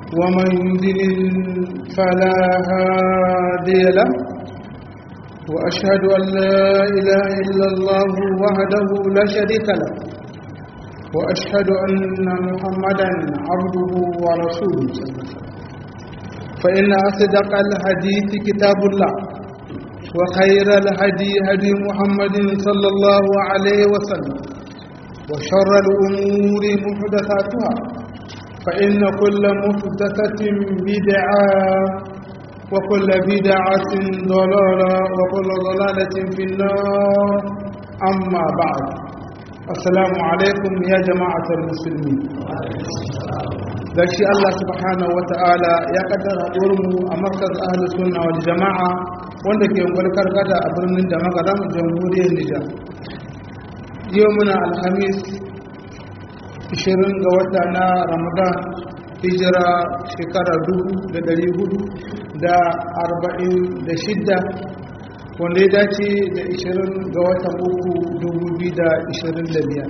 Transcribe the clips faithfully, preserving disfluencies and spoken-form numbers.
ومن يضلل فلا هادي له وأشهد أن لا إله إلا الله وحده لا شريك له وأشهد أن محمدا عبده ورسوله فإن أصدق الحديث كتاب الله وخير الهدي هدي محمد صلى الله عليه وسلم وشر الأمور محدثاتها فإن كل محدثة بدعة وكل بدعة ضلالة وكل ضلالة في النار أما بعد السلام عليكم يا جماعة المسلمين gashi Allah subhanahu wa ta'ala ya kaddara haɗuwarmu a markaz ahlus sunna wal jama'a wanda ke gwarkar kada a birnin da magaram jamhuriyar Nijar. Yau muna alhamis ishirin ga wata na Ramadan hijira shekara dubu da dari hudu da arba'in da shidda wanda ya dace da ishirin ga watan uku dubu biyu da ishirin da biyar.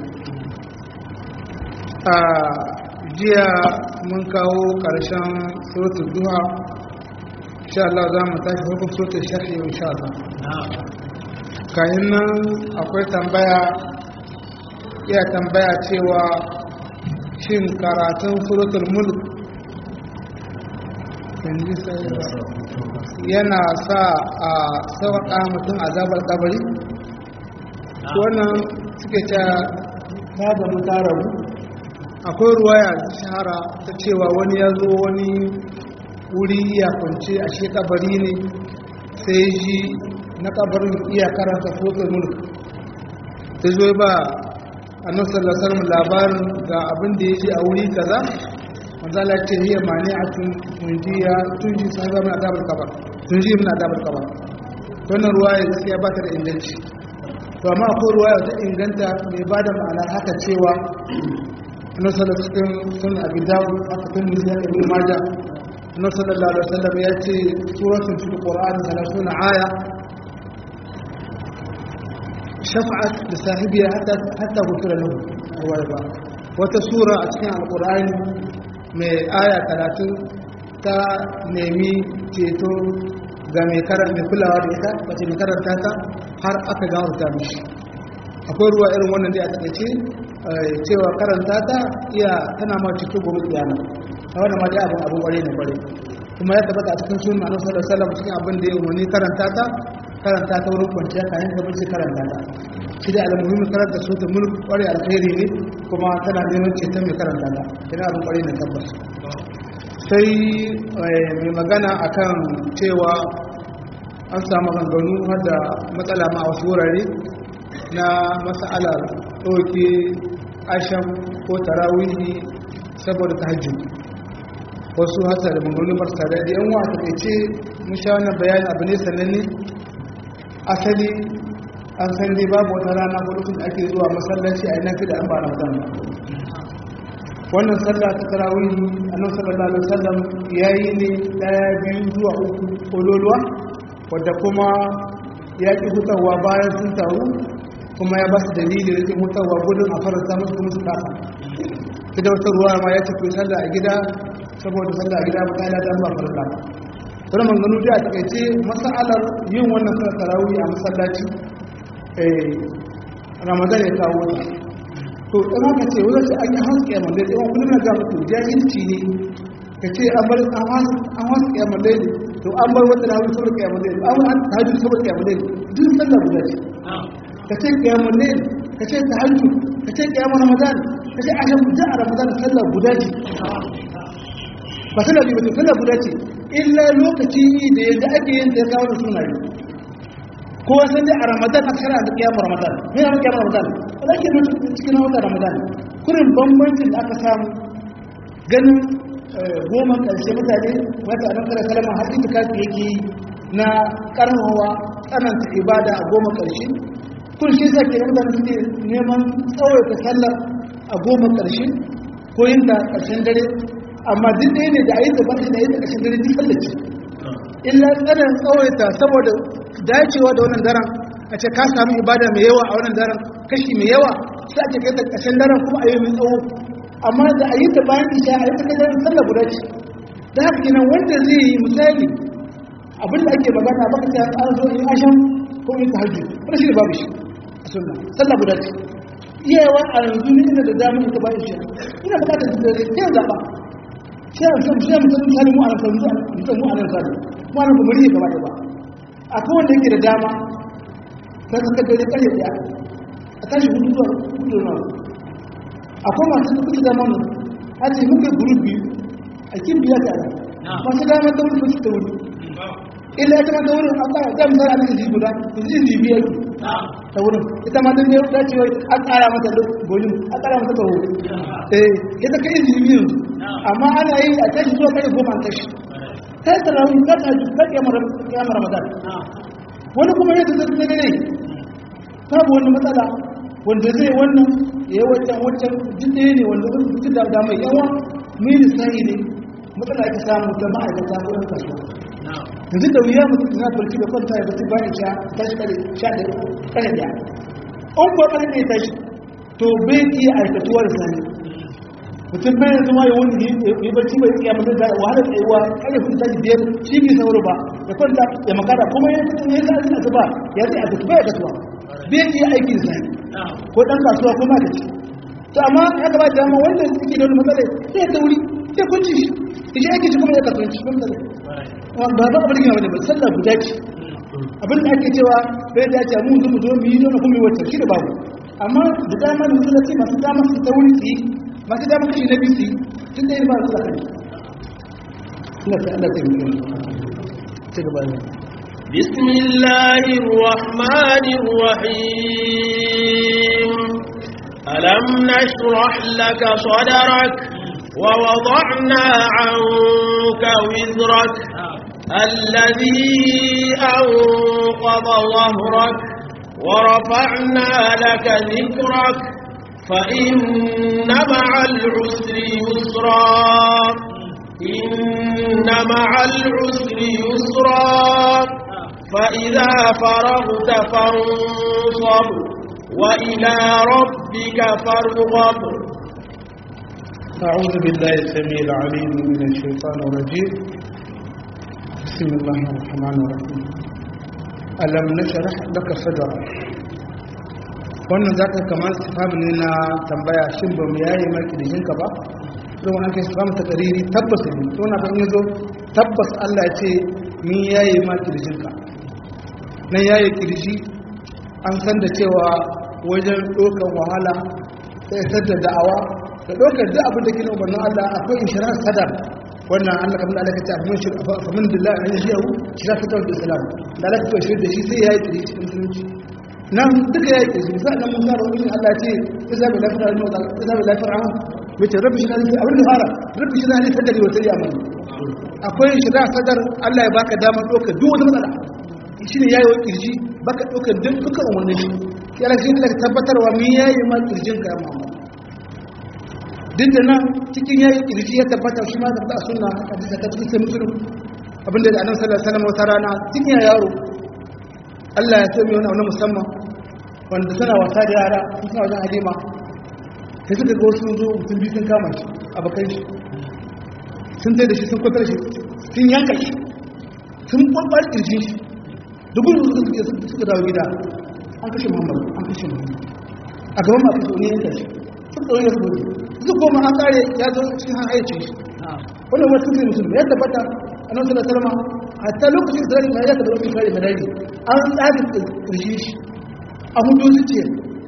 A jiya mun kawo ƙarshen suratul duha, insha Allah za mu tashi hukun suratul shahi insha Allah. Kayan nan akwai tambaya, iya tambaya cewa shin karatun suratul mulk yana sa a sauƙaƙa mutum azabar kabari? Wannan suke ta ta gano ta rabu. Akwai ruwaya shahara ta cewa wani ya zo wani wuri iya kwance a shi kabari ne sai ji na kabarin iya karanta suratul mulk, ta zo ba annabi sallallahu alaihi wasallam labarin ga abin da yake a wuri kaza, manzo Allah ce hiya mani'atun tunjiya tunji sahaba min adabul kabar tunji min adabul kabar. Wannan ruwaya gaskiya ba ta da inganci, to amma akwai ruwaya ta inganta mai bada ma'ana haka cewa annabi sallallahu alaihi wasallam sun abi dawud aka tun da ibn majah annabi sallallahu alaihi wasallam ya ce suratul fil qur'an thalathuna aya shafa'at da sahibiya hatta hatta gufira lahu ruwaya ba wata sura a cikin alqur'ani mai aya talatin ta nemi ceto ga mai karanta mai kulawa da ita wace mai karanta ta har aka gawarta mishi. Akwai ruwa irin wannan da a takaice cewa karanta ta iya tana ma cikin gobe kiyama, a wannan ma dai abin abin kware ne kware, kuma ya tabbata a cikin sunna annabi sallallahu alaihi wasallam cikin abin da ya umarni karanta ta karanta ta wurin kwanciya kayan da bace karanta ta shi da almuhimmi karanta su ta mulk kware alkhairi ne kuma tana neman ceton mai karanta ta kina abin kware ne tabbas. Sai mai magana akan cewa an samu ganganu har da matsala ma a wasu wurare na mas'alar ɗauke asham ko tarawihi saboda tahajjud, wasu hasa da maganganu marasa daɗi. Yan wa ta ce mun sha wannan bayani abu ne sananne asali an san dai babu wata rana ko lokacin da ake zuwa masallaci a yi nafi da an ba na musamman. Wannan sallah ta tarawihi annabi sallallahu alaihi wasallam yayi ne daya biyu zuwa uku kololuwa, wadda kuma ya ki hutawa bayan sun taru, kuma ya ba su dalili da ke hutawa gudun a faranta musu kuma su kasa. Ita wata ruwa ma ya tafi sallah a gida saboda sallah a gida ba ta yi ladan ba faranta ba. Wani manganu da a takaice masa'alar yin wannan sallar tarawih a masallaci Ramadan ya kawo ta. To ɗan haka ce wanda ce an yi hansu ƙyamar laili, ɗan kullum na gama to jahilci ne ka ce an bar an hansu ƙyamar laili, to an bar wata tarawih saboda ƙyamar laili, an wani tahajjud saboda ƙyamar laili, duk sallar guda ce. Ka ce ƙyamar laili, ka ce tahajjud, ka ce ƙyamar Ramadan, ka ce ashan guda a Ramadan sallar guda ce. Ba sallar biyu ba ce, sallar guda ce. Illa lokaci da yadda ake yin ta ya kawo da sunaye. Ko san dai a Ramadan a shara da kiyamar Ramadan. Me ya kiyamar Ramadan? Wala ke nan cikin watan Ramadan. Kurin bambancin da aka samu ganin goma karshe mutane wata nan kala kalma har itikafi yake yi na karnawa tsananta ibada a goma karshe. Kun shi sa ke mutane suke neman tsawaita sallar a goma karshe ko yin da karshen dare, amma duk ɗaya ne da a yi da bashi da yi da karshen dare duk sallaci. Illa tsanan tsawaita saboda dacewa da wannan daren a ce ka samu ibada mai yawa a wannan daren kashi mai yawa sai a ce kai da ƙarshen daren kuma a yi mai tsawo, amma da a yi ta bayan isha a yi ta kai daren sallah guda ce da haka kenan wanda zai yi misali abin da ake magana baka ta an zo in asham ko in tahajjud wannan shi ne babu shi a sunna sallah guda ce iyawa a yanzu ne ina da damar ita ba shi ina bukatar da ke zaba shi an san shi mutum misali mu anan san mutum mu anan san mu anan bari ne gaba da ba akwai wanda yake da dama sai ka kaddare kare da a tashi hudu zuwa hudu na akwai masu da kuka dama ne a ce muka group biyu a kin biya tare masu dama da wuri su ta wuri illa ita ma ta wurin an kara da misali an ji guda su ji ji biyar ta wurin ita ma dan ne ta ce wai an kara mata volume an kara mata tawo eh ita kai ji biyu amma ana yi a tashi zuwa kai goma an tashi sai tarawih ka ta ka kiyamar kiyamar ramadan wani kuma yadda zai ne ne babu wani matsala wanda zai wannan ya wancan wancan jide ne wanda wani mutum da da mai yawa mini sai ne matsala ake samu ta ma'aikata wurin kasuwa yanzu da wuya mutum na barci da kwanta ya bacci bayan sha tashi kare sha da kare da an ko kare ne tashi to bai iya aikatuwa da sani mutum bai yanzu ma ya wani ya barci bai iya mutum da wahalar tsayuwa kare kuma tashi biyar shi bai sauro ba ya kwanta ya makara kuma ya fitin ya sa a ba ya zai aikatu bai aikatuwa bai iya aiki da sani ko dan kasuwa kuma ka ci to amma ya gaba da ma wanda suke da wani matsala sai ya tauri sai kunci shi shi aiki shi kuma ya kasance kuma matsala ba ba abin gina wani ba sallah guda ce abin da ake cewa bai da ce mu zo mu zo mu yi zo kuma wata shi da babu amma da dama da musulunci masu dama su ta wuri su yi masu dama kashi na biyu su yi tun da yin ba su zakari suna sai Allah ta yi ci gaba ne بسم الله الرحمن الرحيم ألم نشرح لك صدرك ووضعنا عنك وزرك الذي أنقض ظهرك ورفعنا لك ذكرك فإن مع العسر يسرا إن مع العسر يسرا فإذا فرغت فانصب وإلى ربك فارغب. أعوذ بالله السميع العليم من الشيطان الرجيم. بسم الله الرحمن الرحيم. ألم نشرح لك صدرك. wannan zaka kamar sifamin ne na tambaya shin ba mu yayi maki da shinka ba don wannan kai sifamin ta kariri tabbas ne to na ban yazo tabbas Allah ya ce ni yayi maki da shinka nan yayi kirji an san da cewa wajen dokan wahala sai sadda da'awa da dokar da abin da ke umarnin Allah akwai inshirar sadar wannan Allah kamar Allah kace abin shi fa min billahi an yahu shira fitar da islam da Allah to shi da shi sai yayi kirji cikin musulunci nan duka yayi kirji sai nan mun ga wani Allah ce sai bi lafira ne da sai bi lafira mace rabbi shi ne abin da fara rabbi shi ne sadari wa tariya mai akwai shira sadar Allah ya baka damar dokar duk wata matsala shi ne yayi kirji baka dokar duk duka umarnin shi yana shi da tabbatarwa mi yayi ma kirjin ka amma duk da nan cikin yayi kirji ya tabbata shi ma da sunna hadisi ta cikin musulun abinda da annabi sallallahu alaihi wasallam wata rana cikin yaro Allah ya sami wani musamman wanda suna wasa da yara suna wajen halima sai suka ga wasu zo mutum biyu sun kama shi abokan shi sun tsaye da shi sun kwatar shi sun yanka shi sun kwakwa kirjin shi da gudu suka dawo gida an kashe muhammadu an kashe muhammadu a gaban masu so ne yanka shi sun ɗauki ya gudu su koma an ƙare ya zo cikin haicin shi wannan wasu ne musulmi ya tabbata a nan suna salama hatta lokacin da zai ya tabbata lokacin kare madari an tsari ƙirji shi a hudu su ce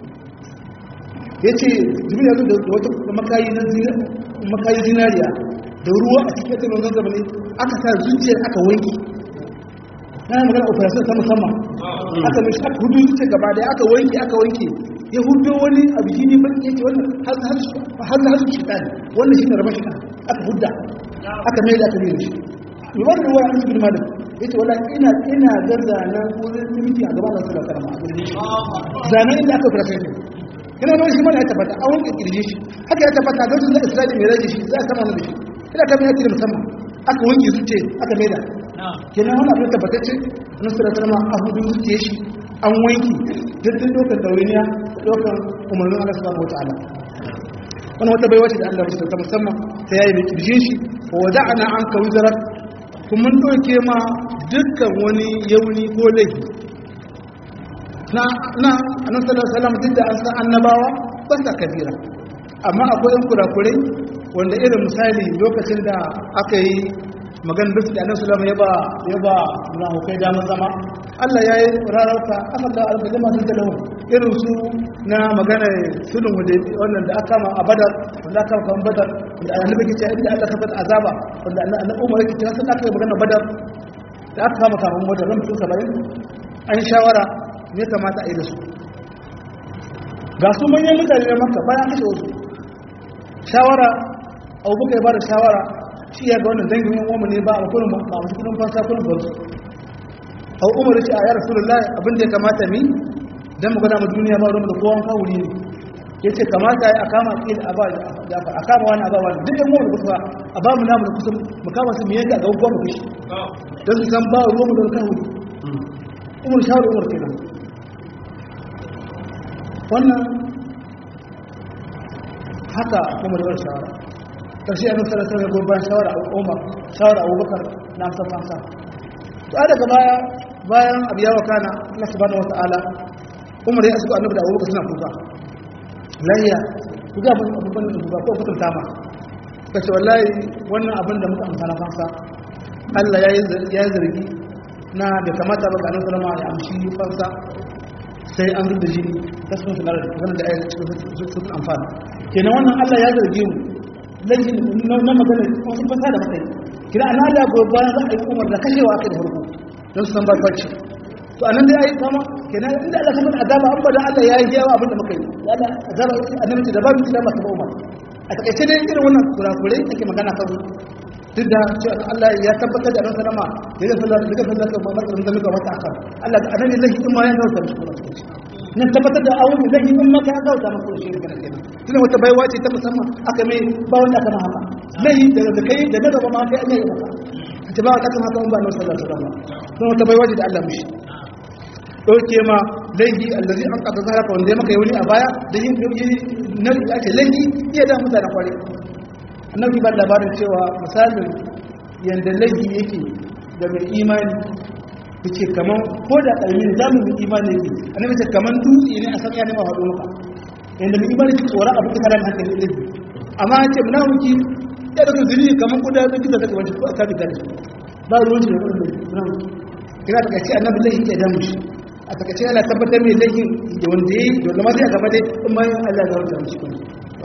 ya ce jimin ya zo da wata makayi zinariya da ruwa a cikin yadda wanzan zama ne aka sa zuciyar aka wanki na yi magana operation ta musamman aka mishi aka hudu zuciyar gaba da aka wanki aka wanki ya hudu wani abu shi ne baki yake wannan har da hasu shi ɗani wannan shi ne rama shi aka hudda aka mai da aka mai da shi yi wani ruwa a cikin malam ya ce wala ina ina ga zanen wurin limiti a gaban nasu da karama zanen inda aka fara kai yana nan shi mana ya tabbata a wani kirje shi haka ya tabbata don sun da israeli mai rage shi za a sama da shi ina kama ya da musamman aka wanke zuce aka mai da kenan wani abin tabbatacce nasu da karama a hudu zuce shi an wanki daddin dokar dauriniya dokar umarnin Allah subhanahu wataala wannan wata baiwa ce da Allah ya ta musamman ta yayi mai kirjin shi wada'na anka wizrak kuma mun doke ma dukkan wani yauni ko laifi na na annabi sallallahu alaihi wasallam duk da an san annabawa ba sa kabira amma akwai yan kurakurai wanda irin misali lokacin da aka yi magana da annabi sallallahu alaihi wasallam ya ba ya ba munafikai damar zama Allah ya yi rarauka aka da alƙalima sun talawo irin su na magana sulhun wanda wannan da aka ma a Badar wanda aka kan Badar da annabi ke cewa inda Allah ta fada azaba wanda annabi Umar yake cewa sai aka yi magana Badar da aka kama kafin Badar ran su saba'in an shawara me kamata a yi da su ga su manyan mutane na Makka bayan kashe wasu shawara Abubakar ya bada shawara shi ya ga wannan dangin yan uwan ne ba a kullum ba a cikin fansa kullum ba su au Umar ya ce a ya Rasulullahi abin da ya kamata mi dan mu gana mu duniya ba ruwan da kowan kawuri ne yace kamata a kama kila a ba Jafar a kama wani a ba wani duk yan uwan da kusa a ba mu namu da kusa mu kama su mu yanka ga gwa mu kishi dan su san ba ruwan da kawuri Umar shawara Umar kenan wannan haka kuma da shawara karshe annabi sallallahu alaihi wasallam gobe shawara Umar shawara Abubakar na san fansa to daga baya bayan abu ya wakana Allah subhanahu wataala Umar ya asu annabi da Abubakar suna kuka layya kuga ban abubuwan da kuka ko kuka tama kace wallahi wannan abin da muka amfana fansa Allah ya ya zargi na da kamata ba ga annabi sallallahu alaihi wasallam ya amshi fansa sai an rubuta jini tasmin sanar da wannan da ayyuka cikin su amfana kenan wannan Allah ya zarge mu lajin na magana wasu fasa da matsayi kira ana da gobe za a yi Umar da kashewa aka da farko don su san barbaci to anan dai ayi kama kenan inda Allah ta mana azaba an bada Allah ya yi yawa abin da muka yi Allah azaba annabi da babu da masa Umar a takaice dai irin wannan kurakurai ake magana kan duk da cewa Allah ya tabbatar da ransa nama da ya sallar da sallar da Muhammad sallallahu alaihi wasallam akan Allah da annabi zai yi ma ya kauta mishi ne tabbatar da awun zai yi in maka ya kauta maka shi ne kenan tunda wata baiwa ce ta musamman aka mai ba wanda aka ma haka zai daga da kai da daga ba ma kai Allah ya maka ta ba ta kan haka ba na sallallahu alaihi wasallam kuma wata baiwa ce da Allah mishi dauke ma laifi allazi an qada zalika wanda ya maka yauni a baya da yin na ake laifi iya da mutane kware annabi ba labarin cewa misalin yanda laifi yake da mai imani yace kaman ko da kalmin zamu mai imani yake annabi ce kaman dutse ne a san ya nema hado maka yanda mai imani ke tsora abu da karan hankali laifi amma yace munafiki ya daga zuri kaman kuda da kida daga wani ko aka bi dare ba ruwan shi da munafiki kira daga ce annabi laifi ke da mushi a takaice yana tabbatar mai laifin da wanda yayi da ma sai a gaba dai in ma Allah ya rubuta mishi kuma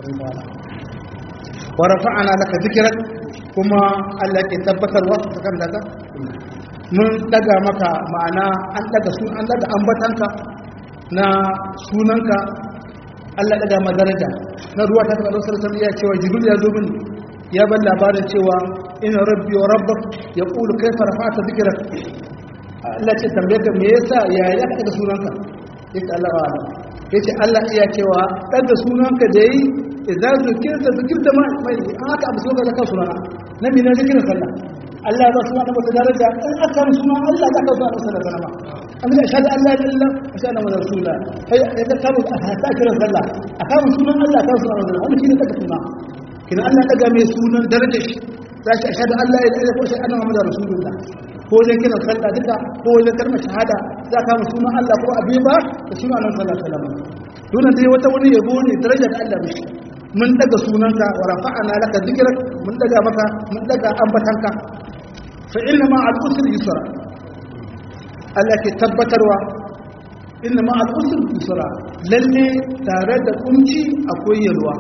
wa rafa'ana laka dhikrak kuma Allah ke tabbatarwa kan daga mun daga maka ma'ana an daga sun an daga ambatanka na sunanka Allah daga madaraja na ruwa ta Allah sallallahu alaihi ya cewa jibril ya zo min ya ban labarin cewa inna rabbi wa rabbuk yaqulu kayfa rafa'ta dhikrak Allah ce tambaye ka me yasa ya ya daga sunanka yace Allah wa yace Allah iya cewa daga sunanka da yi idan zikirta zikirta mai haka abu soka da kan sunana nabi na zikirin sallah Allah ba suna da wata daraja in aka yi sunan Allah za ka zo a sallar salama amma ashhadu an la ilaha illallah wa ashhadu anna rasulullah kai da kawo a ta kiran sallah a kawo sunan Allah ka sunan Allah wannan shine daga sunan kina Allah daga mai sunan darajar shi sai ashhadu an la ilaha illallah wa ashhadu anna muhammadar rasulullah ko wajen kiran sallah duka ko wajen kalmar shahada za ka mu sunan Allah ko abi ba da sunan Allah sallallahu alaihi wasallam dole dai wata wani yabo ne darajar da Allah mishi mun daga sunanka wa rafa'ana laka dhikrak mun daga maka mun daga ambatanka fa inna ma al-usri yusra Allah ke tabbatarwa inna ma al-usri yusra lalle tare da kunci akwai yalwa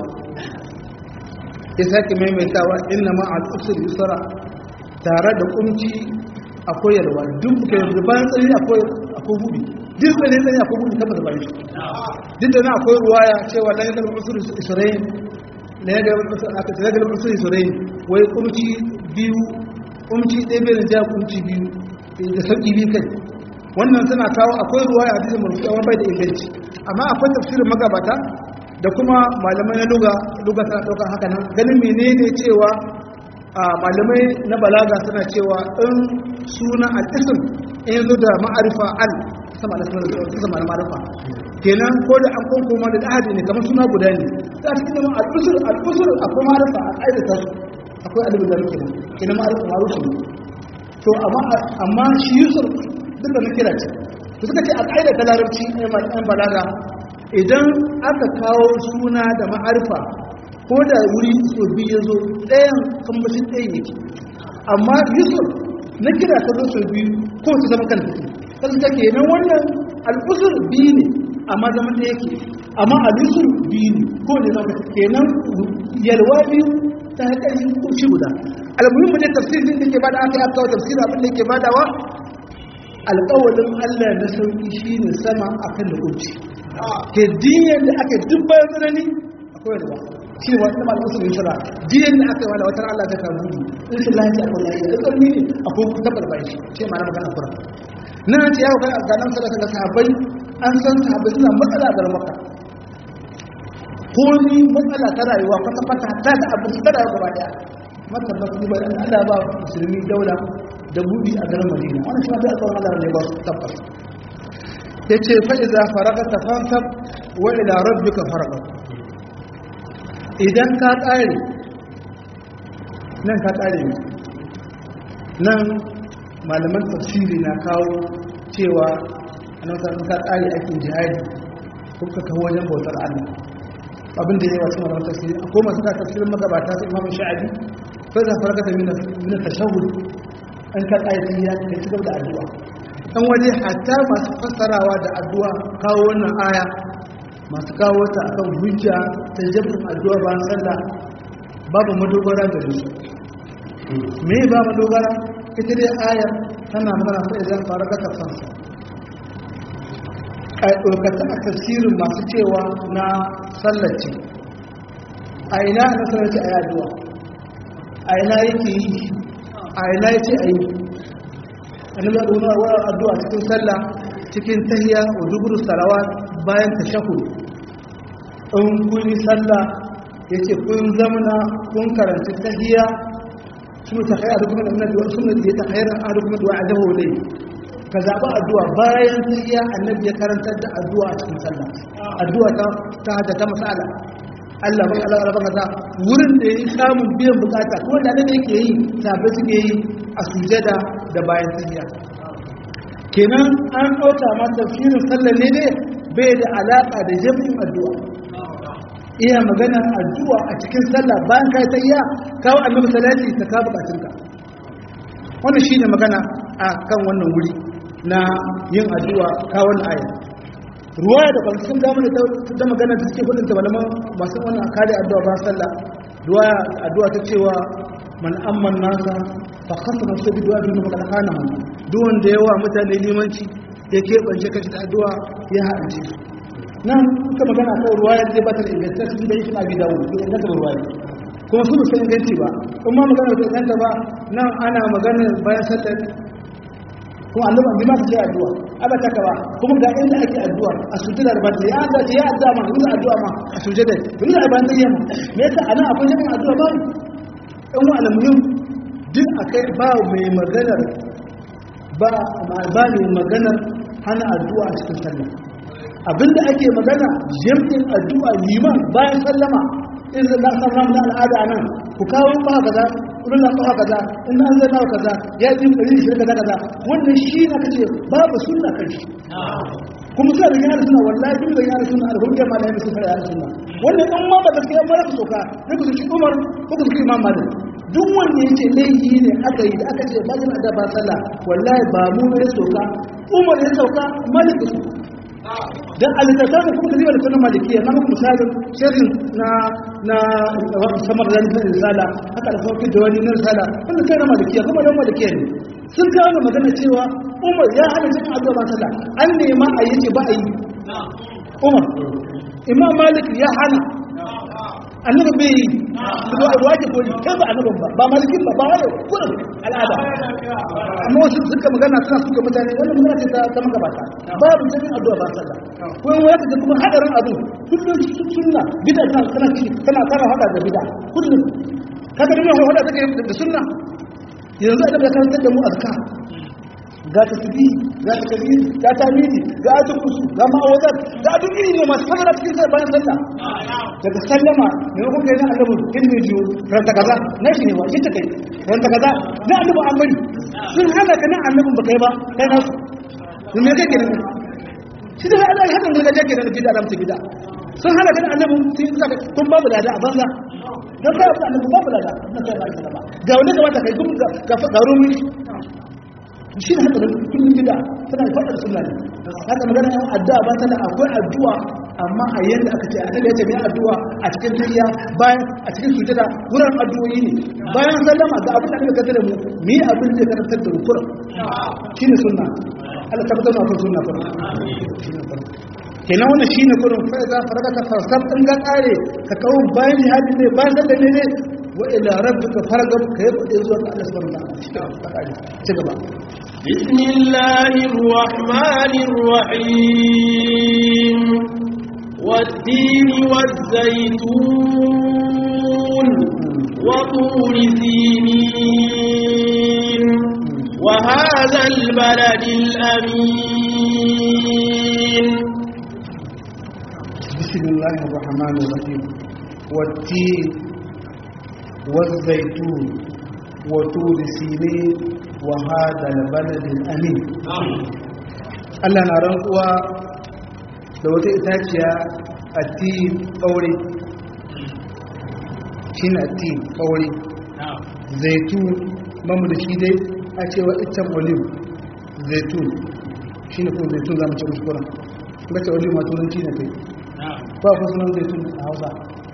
ya sake maimaitawa inna ma al-usri yusra tare da kunci akwai yalwa duk da bayan tsari akwai akwai gudu duk da ne akwai gudu tabbata bayan shi duk da na akwai ruwaya cewa lan yadda al-usri isra'il la yadda aka tsaya da al-usri isra'il wai kunci biyu kunci ɗaya bai da kunci biyu da sauki biyu kai wannan suna kawo akwai ruwaya a cikin murfi amma bai da inganci amma akwai tafsirin magabata da kuma malamai na luga luga tana ɗaukar haka nan ganin menene cewa malamai na balaga suna cewa in suna al-ism in zo da ma'arifa al sama da sama da ma'arifa kenan ko da an koma ma da ahadi ne kamar suna guda ne za su kina al-usr al-usr akwai ma'arifa al-aida ta akwai alibin da muke nan kenan ma'arufin ma'arufin ne to amma shi yusuf duk da na kira ce to suka ce a ƙa'ida ta larabci ɗan balaga idan aka kawo suna da ma'arifa ko da wuri so biyu ya zo ɗayan kambashin ɗayan yake amma yusuf na kira ta zo so biyu ko ta zama kan take kasu take nan wannan al'usur biyu ne amma zama ɗaya yake amma al'usur biyu ne ko ne zama kenan yalwa biyu ta haƙari ko shi guda almuhim mu ne tafsirin da ke bada aka yi kawo tafsirin abin da ke badawa alƙawalin allah na sauƙi shi ne sama akan da kunci ke diyan da aka duk bayan tsanani akwai da ba shi ne wata masu musulun shara diyan da aka yi wala watan allah ta kawo gudu in shi lahi a kwallaye da tsarni ne akwai tabbar bayan shi ce ma na magana kura na ce yawo kan ganin sadaka ga sahabbai an san sahabbai suna matsala a maka ko ni matsala ta rayuwa kwata-kwata ta da abin su ta rayuwa gaba daya matsalar su ba dan allah ba musulmi daula da buɗi a garin madina wannan shi ma da aka wani ne ba su tabbas ya ce fa'iza faragata fansab wa ila rabbika faraga idan ka ƙare nan ka ƙare ne nan malaman tafsiri na kawo cewa a nan sa'adun ka ƙare aikin jihadi kuka kawo wajen bautar allah abin da ya yi wasu malaman tafsiri akwai masu ka tafsirin magabata su imamun sha'adi fa'iza faragata mina tashahud an ka ƙare ya ka ci gaba da addu'a ɗan waje hatta masu fassarawa da addu'a kawo wannan aya masu kawo ta akan hujja ta jabin addu'a bayan sallah babu madogara da su me ba madogara ita dai ayar tana magana sai idan fara ka tafsir kai dokata a tafsirin masu cewa na sallaci a ina na sallaci a addu'a a ina yake yi a ina yake a yi annabi ya nuna wa addu'a cikin sallah cikin tahiyya wa duburu salawat bayan tashahhud in kun yi sallah yace kun zamana kun karanta tahiyya su ta khayar da kuma annabi wa sunna da ta khayar da kuma du'a adahu ne ka zaba addu'a bayan tahiyya annabi ya karanta da addu'a cikin sallah addu'a ta ta hada ta masala Allah bai Allah rabaka za wurin da yake samun biyan bukata ko da ne yake yi sabai suke yi a sujada da bayan tafiya kenan an ɗauka ma tafsirin sallar ne ne bai da alaƙa da jami'in addu'a iya magana addu'a a cikin sallah bayan kai ta iya kawo annabi salati ta ka bukatunka wannan shine magana a kan wannan wuri na yin addu'a kawo wannan aya ruwaya da kwalisun da mana ta magana da suke hudun ta malaman masu wannan kare addu'a ba sallah ruwaya addu'a ta cewa man amman nasa fa khasana su bi du'a dun maka kana mu duk wanda yawa mutane limanci ya kebance kashi da addu'a ya haɗe nan kuka magana kan ruwaya da ba ta inganta su da yake abi dawo da inganta ruwaya kuma su ba san inganci ba kuma magana da inganta ba nan ana magana bayan sallar kuma annabi an bima ta addu'a aba ta kaba kuma ga inda ake addu'a a sujada da bata ya da ya addu'a ma ina addu'a ma a sujada ina ba ta yamma me yasa ana akwai jami'in addu'a ba dan wa almuhim duk akai ba mai maganar ba ba mai maganar hana addu'a a cikin sallah abinda ake magana jami'in addu'a liman bayan sallama in da sallama da al'ada nan ku kawo ba kaza kullun ba kaza in an zana kaza ya ji kari shi kaza kaza wannan shi na kace babu sunna kai kuma sai da yana sunna wallahi duk da yana sunna alhurriya ma da yana sunna yana sunna wannan dan ma ba gaskiya ba ka soka sai ku ci Umar ko ku ci Imam Malik duk wanda yake laifi ne aka yi da aka ce ba zan da ba sallah wallahi ba mu ne soka Umar ya sauka Malik su dan alitatamu kuma kaji wala sunan malikiya na muku misalin sharhin na na samar da risala haka da sauki da wani risala wanda kai na malikiya kuma dan malikiya ne sun kawo magana cewa Umar ya hana cikin addu'a ba sallah an nema a yi ba a yi Umar Imam Malik ya hana annabi bai yi da waje ko kai ba annabi ba ba malikin ba ba wani kullum al'ada amma wasu suka magana suna suka mutane wannan magana ce ta ta magabata babu jami'in addu'a ba sallah ko in wata da kuma hadarin abu kullum sunna bid'a tana tana tana tana hada da bid'a kullum kaga ne hada take da sunna yanzu annabi ya karantar da mu azka ga ta tabi ga ta kabi ga ta midi ga ta kusu ga ma'awadat ga duk iri ne masu fadara cikin sai bayan sallah daga sallama ne ko kai na annabi in ne jiyo ranta kaza na shi ne wa shi ta kai ranta kaza na annabi an bari sun hana ka na annabin ba kai ba kai na su me kake da shi da Allah hakan da kake da bid'a da mutum bid'a sun hana ka na annabin sun saka kun babu lada a banza dan ba ka annabi babu lada na sai ba sallama ga wanda kamata kai kun ga fadarun shi ne haka kullum bid'a tana fadar sunna ne haka magana an addu'a ba ta da akwai addu'a amma a yanda aka ce annabi ya ce mai addu'a a cikin tahiyya bayan a cikin sujada wurin addu'o'i ne bayan sallama ga abin da aka kaddara mu mi abin da ka kaddara mu kuran shine sunna Allah ta bada mu sunna kuran kenan wannan shine kuran fa za faraka ta farsab din ga kare ka kawo bayan jihadi ne bayan sallah ne ne wa ila rabbika fargab kai fadi zuwa ga Allah subhanahu wa ta'ala ci gaba بسم الله الرحمن الرحيم والتين والزيتون وطور سينين وهذا البلد الأمين بسم الله الرحمن الرحيم والتين والزيتون وطور سينين وهذا البلد الأمين الله نرى da wata itaciya atti ɓaure shi ne atti ɓaure zaitun mamu da shi dai a cewa iccen olive zaitun shi ne kuma zaitun za mu ce muskura bace olive ma turanci ne kai ba ku sunan zaitun a hausa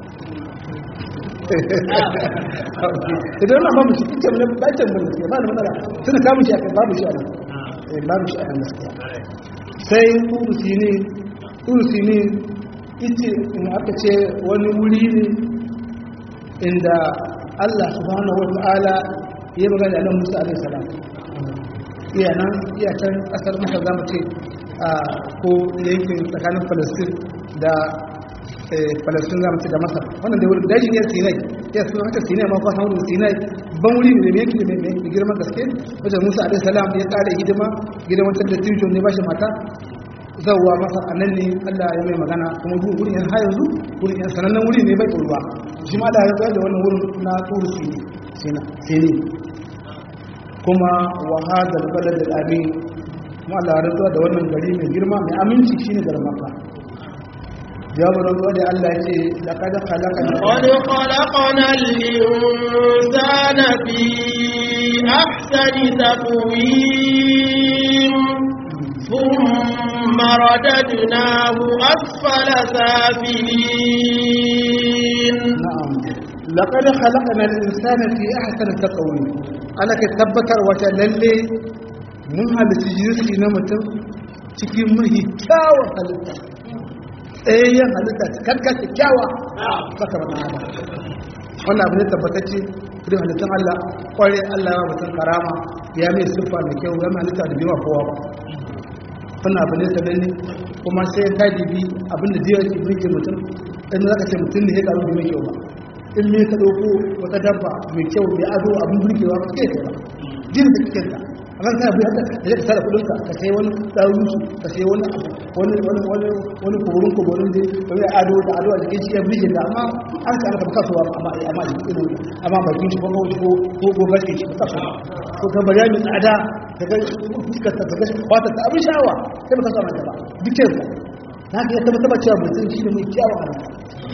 idan na mamu shi iccen ne bacin mun da ba da matsala suna kamun shi a kai babu shi a nan babu shi a nan sai kurusi ne kursi ne ita in aka ce wani wuri ne inda Allah subhanahu wa ta'ala ya magana da Musa alaihi salam iya nan iya can kasar Masar zamu ce a ko yankin tsakanin Palestine da Palestine zamu ce da Masar wannan da wurin daji ne Sinai ya suna haka Sinai ma ko hawo Sinai ban wuri ne mai yake mai girman gaske wajen Musa alaihi salam ya kare hidima gidan wata da tijo ne ba shi mata zauwa masa a nan ne Allah ya mai magana kuma wurin yan har yanzu wurin yan sanannen wuri ne bai ruwa shi ma da ya zai da wannan wurin na turu sina sini kuma wa hada albalad alamin kuma Allah ya rantsuwa da wannan gari mai girma mai aminci shine garin Makka jawabin rantsuwa da Allah ya ce laqad khalaqna qad khalaqna al-insana fi ahsani taqwim ثم رددناه أسفل سافلين نعم لقد خلقنا الإنسان في أحسن تقويم أنا كتبتر وتللي من هذا السجيرسي نمتم cikin mahi kyawun halitta tsayayyen halitta cikakka kyakkyawa saka mana hada wannan abu ne tabbatacce kudin halittun Allah kware Allah ya mutum karama ya mai siffa mai kyau ya mai halitta da biwa kowa ba wannan abu ne ta gani kuma sai ka dibi abinda jiya ke birge mutum in za ka ce mutum ne ya karu da mai kyau ba in ne ka ɗauko wata dabba mai kyau mai ado abin birgewa ba ke ba jin da kike ta a kan kana haka da ya tsara kudinka ka sai wani ɗarusu ka sai wani wani wani wani wani korin korin da ya ado da ado a jikin shi ya birge ka amma an ka aka kasuwa amma amma jikin amma bakin shi ko ko ko ko bakin shi ka ko ka bayani tsada daga fuskar ta daga kwata ta abin sha'awa sai baka samu ta ba dukkan sa haka ya tabbata cewa mutum shi ne mai kyawu a ranka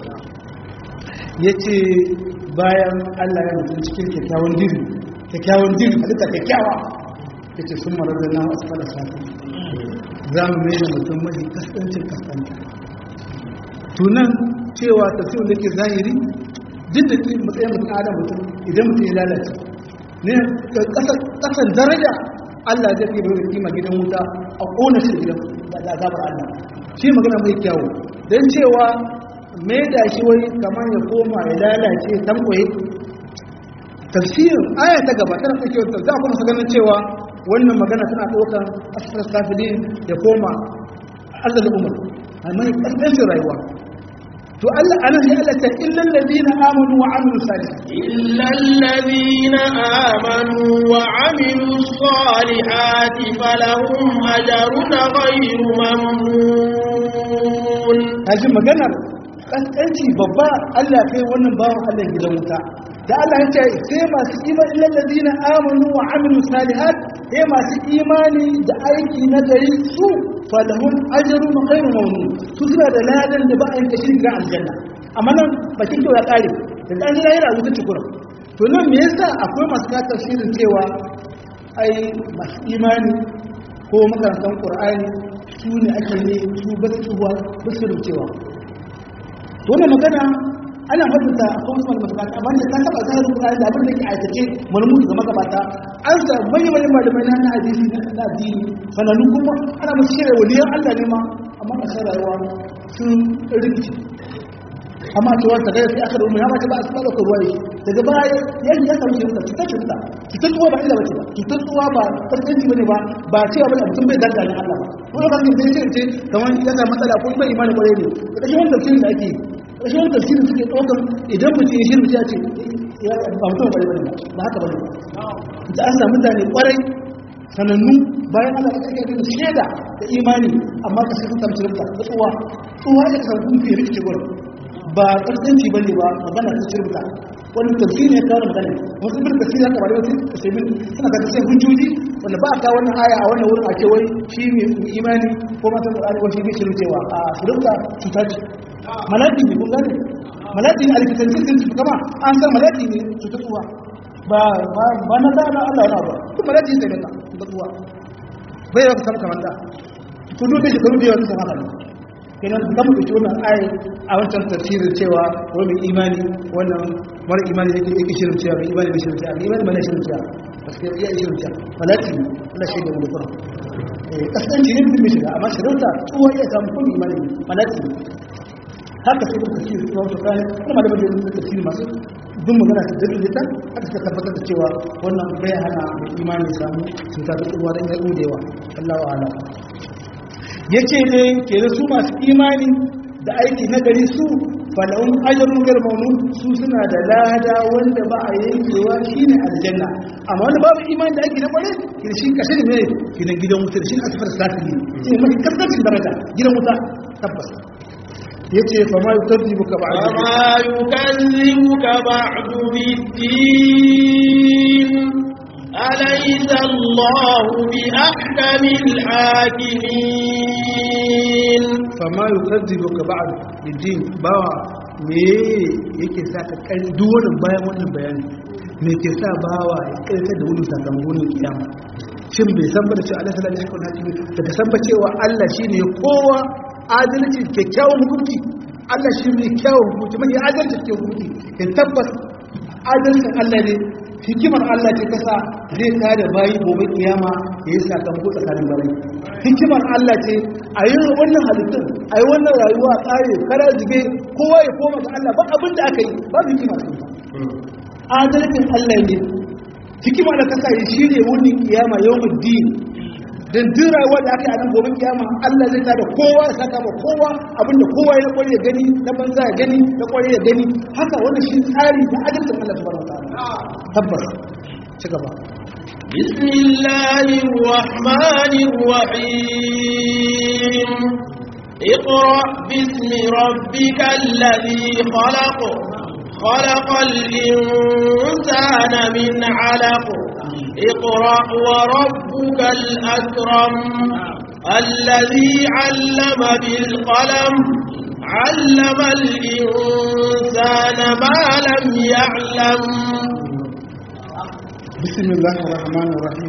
yace bayan Allah ya mutum cikin kyakkyawan diri kyakkyawan diri halitta kyakkyawa yace sun marar da nawa asfala safi za mu mai da mutum mai kasancin kasanta tunan cewa tafsir da ke zahiri duk da matsayin mutum adam mutum idan mutum ya lalace ne kasan daraja Allah zai fi da kima gidan wuta a kona shi gidan da azabar Allah shi magana mai kyau don cewa mai da shi wai kamar ya koma ya lalace tamkoye tafsirin aya ta gaba tana tsakiyar ta za a kuma ganin cewa wannan magana tana ɗaukar asfar safilin ya koma Allah da umar amma ya ƙarƙashin rayuwa to Allah anan sai Allah ta illal ladina amanu wa amilus salihat illal ladina amanu wa amilus salihati falahum ajrun ghayru mamnun. kaji maganar kaskanci babba Allah kai wannan bawan Allah gidan wuta da Allah ya ce sai masu imani illal ladina amanu wa amilus salihat sai masu imani da aiki na gari su falahum ajrun ghayru mamnun su suna da ladan da ba a yanke shi ga aljanna amma nan bakin kyau ya kare da dan ya yi rayu ta cikura to nan me yasa akwai masu ka tafsirin cewa ai masu imani ko makarantan qur'ani su ne ake ne su ba su ba su cewa to wannan magana ana fadinta a kuma masu masu amma da ta taba zahirin qur'ani da abin da ke aikace mulmutu ga magabata an sa manyan manyan malamai na hadisi na addini sanannu kuma ana musu shirya waliyan Allah ne ma amma a sa rayuwa sun rikici amma a cewar ta gaya sai aka rumu ya mace ba a tsaka ka ruwa yake daga baya yanzu ya samu shirka cutar cuta cutar tsuwa ba illa bace ba cutar tsuwa ba farkanci bane ba ba cewa bane mutum bai dangane Allah ba ko lokacin da yake ce kamar ya samu matsala ko bai imani kwarai ne da kashin wannan tafsirin da ake kashin wannan tafsirin suke ɗaukar idan mutum ya shirka ya ce ya ba mutum kwarai bane ba haka bane da an samu mutane kwarai sanannu bayan Allah ya kake da shaida da imani amma ka sai ka shirka tsuwa tsuwa ya ka samu fi rikice gurin ba ƙarfanci ba ne ba magana ta shirka wani tafsiri ne kawo magana wasu bin tafsiri haka ba da wasu tafsirin suna ka tafsirin hujjoji wanda ba a kawo wannan aya a wannan wurin a ce wai shi mai imani ko mata ƙarfi ko shi ne shirin cewa a shirka cuta ce malaki ne kun gane malaki ne a likitanci sun ci kama an san malaki ne cuta tsuwa ba ba na zana Allah na ba duk malaki sai ne ka cuta tsuwa bai yawa ka samu kamar da to duk da shekaru da yawa ka samu haka ne kenan da mu dauki wannan ayi a wancan tafsirin cewa wani imani wannan mara imani yake yake shirin cewa mai imani bai shirin cewa imani bai shirin cewa gaskiya iya shirin cewa malaki Allah shi da mu da Qur'an eh kasanci ne mutum shiga amma shirauta tsuwa iya samu kun imani malaki haka sai ku tafsir tsuwa to kai kuma da bada tafsir masu duk magana ta dalilin ta haka suka tabbatar da cewa wannan bai hana mai imani samu cuta ta tsuwa dan ya godewa Allahu a'lam yace ne ke da su masu imani da aiki na gari su falahum ajrun ghayr mamnun su suna da lada wanda ba a yankewa shine aljanna amma wanda babu imani da aiki na kware ke shi kashe ne gidan gidan wuta shi asfar sakili shi mai kaddacin daraja gidan wuta tabbas yace fa ma yukadzibuka ba'du ma yukadzibuka ba'du bid-din أليس الله بأحكم الحاكمين فما يكذبك بعد الدين باوا me yake sa ka kai duk wannan bayan wannan bayani me ke sa bawa ya kai da wani sakamakon kiyama shin bai san ba da cewa Allah sallallahu alaihi wasallam da ka san ba cewa Allah shine kowa adalci kyakkyawan hukunci Allah shine kyawun hukunci mai adalci ke hukunci ya tabbas adalcin Allah ne hikimar Allah ce kasa zai kada bayi gobe kiyama ya yi sakamako tsakanin bayi hikimar Allah ce a yi wannan halittun a yi wannan rayuwa a tsare kara zube kowa ya koma ga Allah ba abin da aka yi ba hikimar adalcin Allah ne hikimar da kasa ya shirye wani kiyama yawmul din dan duk rayuwa da aka yi a nan gobe kiyama Allah zai tada kowa ya saka ba kowa abinda kowa ya kware ya gani na banza ya gani na kware ya gani haka wannan shi tsari da adalcin Allah subhanahu wa ta'ala tabbas ci gaba bismillahir rahmanir rahim اقرأ باسم ربك الذي خلق خلق الإنسان من علق اقرأ وربك الأكرم الذي علم بالقلم علم الإنسان ما لم يعلم بسم الله الرحمن الرحيم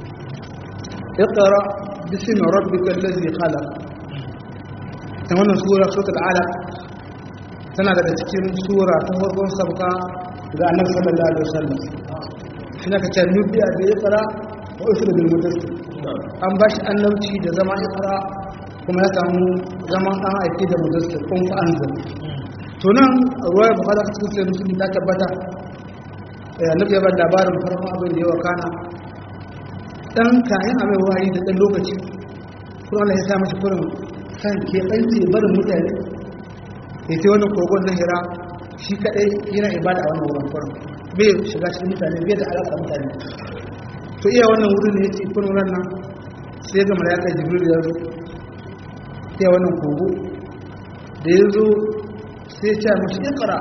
اقرأ باسم ربك الذي خلق تمنى سورة سورة العلق tana daga cikin sura ta farkon sabka da annabi sallallahu alaihi wasallam shi ne kace nubi da ya fara wa usul bil mudassir an bashi annabci da zama ya fara kuma ya samu zaman an aiki da mudassir kun fa anzal to nan ruwaya bukhari cikin sai muslim ta tabbata annabi ya ba labarin farkon abin da ya wakana dan kayan amai wahayi da dan lokaci kuma Allah ya sa masa kurin kan ke tsanci barin mutane ya ce wannan kogon na hira shi kadai yana ibada a wannan wurin kwarin bai shiga cikin mutane bai da alaƙa mutane to iya wannan wurin ne ya ce kun wurin nan sai ga malaikar jibril ya zo iya wannan kogo da ya zo sai ya ce mashi ikra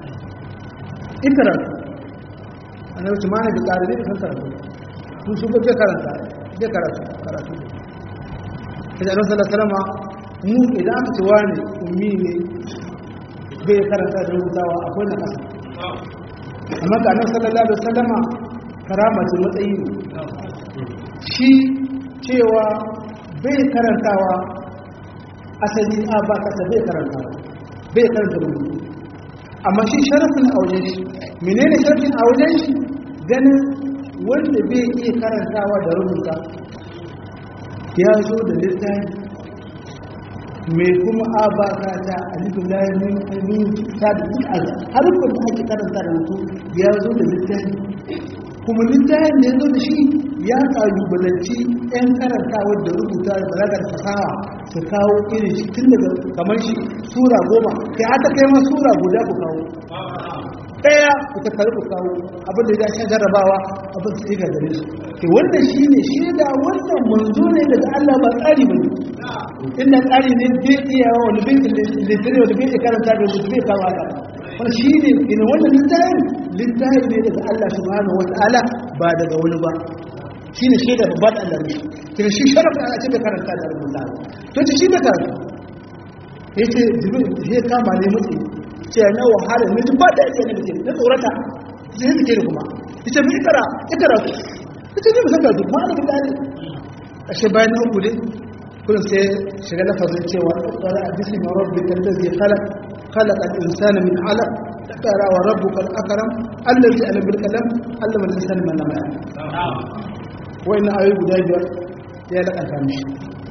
ikra annabi ce mana da ƙari ne kan karatu sun su bai karanta bai karatu karatu sai annabi sallallahu alaihi wasallam mu idan aka ce wani ummi ne bai karanta da rubutawa akwai na kasa amma ga annabi sallallahu alaihi wasallam karama ce matsayi ne shi cewa bai karantawa asali a ba kasa bai karantawa bai karanta rubutu amma shi sharafin a wajen shi menene sharafin a wajen shi ganin wanda bai iya karantawa da rubuta ya zo da littafi mai kuma abaka ta alifin layanin ainihin ta da duk a harkar da ake karanta da mutu ya zo da littafi kuma littafin da ya zo da shi ya kalubalanci 'yan karantawa da rubuta da balagar fasaha su kawo irin shi tun daga kamar shi sura goma kai hata kai ma sura guda ku kawo ɗaya ku ta karɓi kawo abinda ya sha jarrabawa abin su ga gare su ke wannan shi ne shaida wannan manzo ne daga Allah ba tsari ba ne inda tsari ne bai iya wani bai littare wani bai karanta da wani bai kawo haka wani shi ne ina wannan littafin littafin ne daga Allah subhanahu wata'ala ba daga wani ba shi ne shaida babban Allah ne kina shi sharafa a cikin karanta da rubuta to ce shi da karatu yace jibril sai kama ne mutu ce na wahala ne ba da yake ne na tsorata sai yake da kuma yace mai kara ikra yace ne musaka duk ma da dare ashe bayan uku dai kullum sai shiga lafazin cewa qala bismi rabbikal ladzi khalaq khalaqal insana min 'alaq taqra wa rabbukal akram alladhi 'allama bil qalam 'allama al insana ma lam ya'lam wa inna ayu guda biyar ya lakanta mishi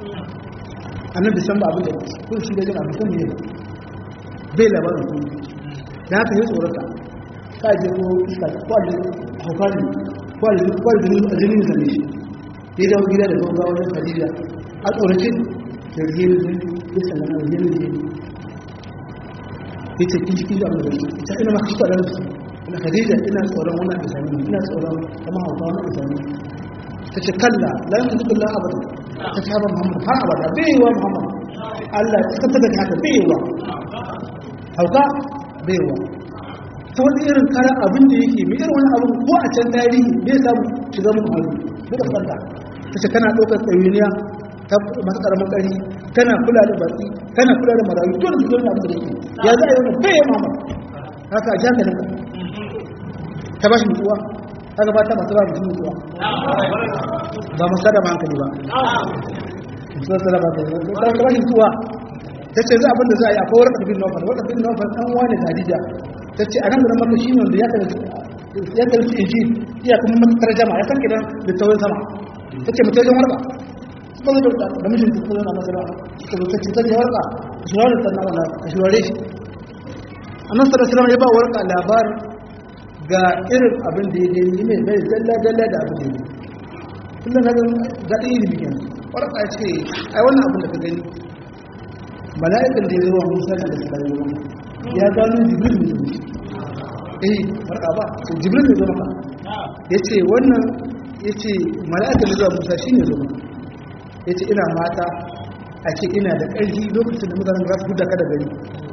annabi san ba abin da kun shi da jin abin da ne bai labarin kuma da haka yi tsorata ka je ko iska kwalli haukali kwalli kwalli a jinin zane shi ya dawo gida da gaugawa wajen khadija a tsorace da rigiyar zai ya sanar da rigiyar zai ya ce kin jikin da abin da shi ita ina maka shi kwaɗar su ina khadija ina tsoron wannan da sami ina tsoron kama hauka wannan da sami ta ce kalla layan ta dukkan abada ta saba muhammadu har abada bai yi wa muhammadu allah ya tsakanta daga haka bai yi wa hauka baiwa ta wani irin kara abin da yake mai irin wani abin ko a can tarihi bai samu shiga mun hannu duk da fanta ta ce kana ɗaukar tsayuniya ta masu ƙaramin ƙari kana kula da baki kana kula da marayu dole su zama abin da yake ya za a yi wani bai yi mama haka a jaka nan ta ba shi mutuwa ta gabata masu ba mutum mutuwa ba masu da hankali ba mutuwa ta ba ta ba shi mutuwa ta ce za abin da za a yi akwai warka bin nufar warka bin nufar ɗan wani da hadija ta ce a nan da maka shi ne wanda ya karfi inji iya kuma mata tarjama ya san kidan da taurin sama ta ce mutu wajen warka suka zo da da mijin ta zo na masara suka zo ta ce zai warka a shiwarar ta nawa a shiware shi annan sallallahu alaihi ya ba warka labar ga irin abin da ya gani mai bai dalla dalla da abin da ya gani kullum na ga ɗaya ilimi kenan warka ya ce ai wannan abin da ka gani mala'ikan da ya zuwa musa da suka yi wani ya gano jibril ne zuwa eh barka ba jibril ne zuwa ya ce wannan ya ce mala'ikan da zuwa musa shi ne zuwa ya ce ina mata a ce ina da ƙarfi lokacin da mutanen za su guda kada gari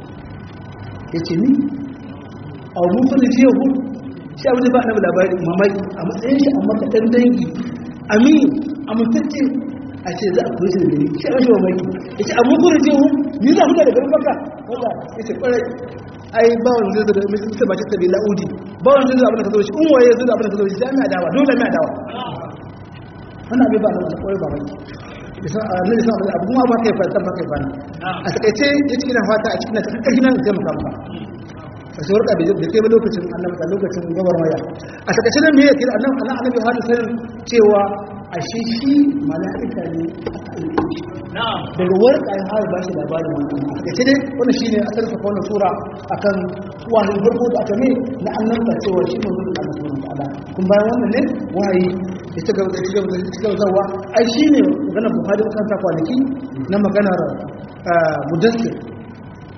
ya ce ni a musa da jiya hu shi abin da ba na labari mamaki a matsayin shi amma ka ɗan dangi amin amintacce a ce za a kuri shi da gari shi a rashin mamaki ya ce amma kuma jiya hu ni za mu da garin baka wanda ya ce kwarai ai ba wani zai zai mai sai ba ta bila udi ba wani zai zai abin da ka zo shi in waye zai zai abin da ka zo shi sai mai adawa dole mai adawa wannan abin ba da wani kwarai ba mai isa a nan isa abu kuma ba kai fata ba kai bani a takaice ya ci ina fata a cikin ta kai nan zai maka maka a sai warka da kai ba lokacin annabi da lokacin gabar maya a takaice nan me yake annabi annabi hadu sanin cewa ashe shi mala'ika ne daga warka ya hawa ba shi labarin wannan da ce dai wannan shine asalin sa wannan sura akan wahayi farko da aka ne na annabta cewa shi ne zuwa Allah subhanahu wa ta'ala kun bayan wannan ne wahayi ya ci gaba da ci gaba da ci gaba zawa ai shine magana Bukhari kan ta kwanaki na maganar mudassir